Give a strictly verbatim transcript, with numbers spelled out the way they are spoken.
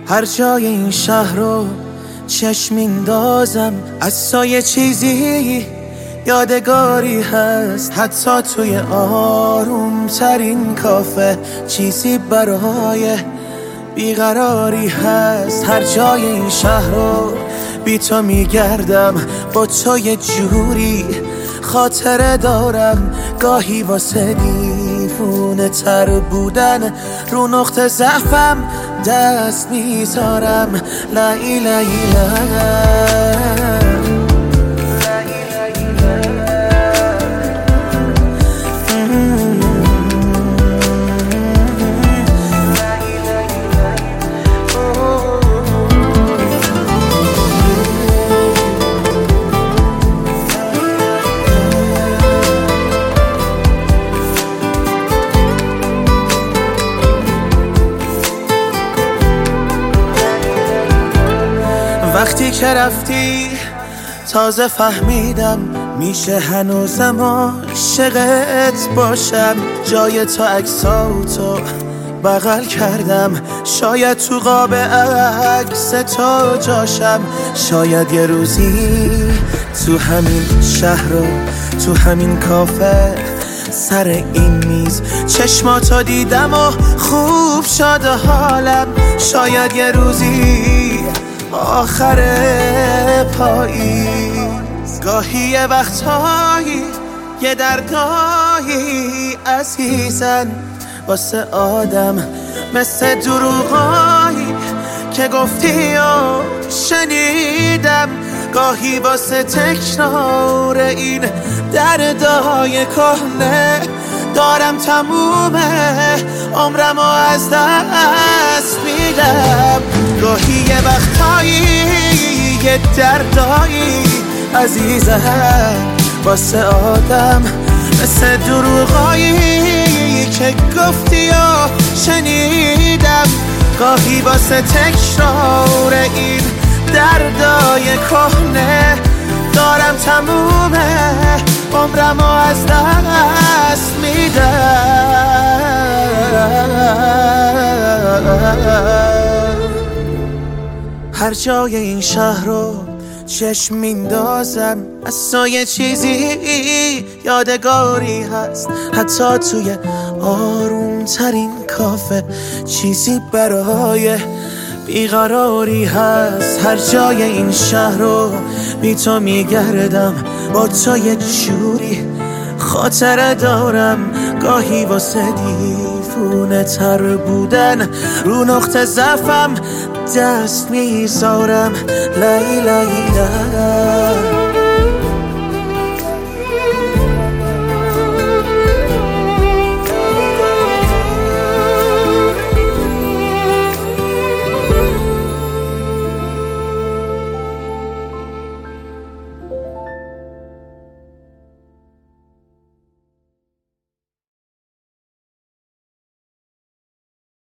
هر جای این شهر رو چشم میندازم، از سایه چیزی یادگاری هست. حتی توی آروم ترین کافه چیزی برای بیقراری هست. هر جای این شهر رو بی تو میگردم، با تو یه جوری خاطره دارم. گاهی واسه دیوونه تر بودن رو نقطه ضعفم دست میذارم. لای لای وقتی که رفتی تازه فهمیدم میشه هنوزم عاشقت باشم. جای تو عکساتو بغل کردم، شاید تو قاب عکس تو جاشم. شاید یه روزی تو همین شهر و تو همین کافه سر این میز چشماتو دیدم و خوب شد حالم. شاید یه روزی آخر پاییز، گاهی یه وقتایی یه دردایی عزیزن واسه آدم مثل دروغایی که گفتی و شنیدم. گاهی واسه تکرار این دردای کهنه دارم تموم عمرمو از دست میدم. گاهی یه وقتایی یه دردایی عزیزم واسه آدم مثل دروغایی که گفتی و شنیدم. گاهی واسه تکرار این دردای کهنه دارم تموم عمرمو از دست میدم. هر جای این شهر رو چشم میندازم، از سایه چیزی یادگاری هست. حتی توی آروم ترین کافه چیزی برای بیقراری هست. هر جای این شهر رو بی تو میگردم، با تو یه جوری خاطره دارم. گاهی واسه دیوونه تر بودن رو نقطه ضعفم دست میذارم. لای لای لای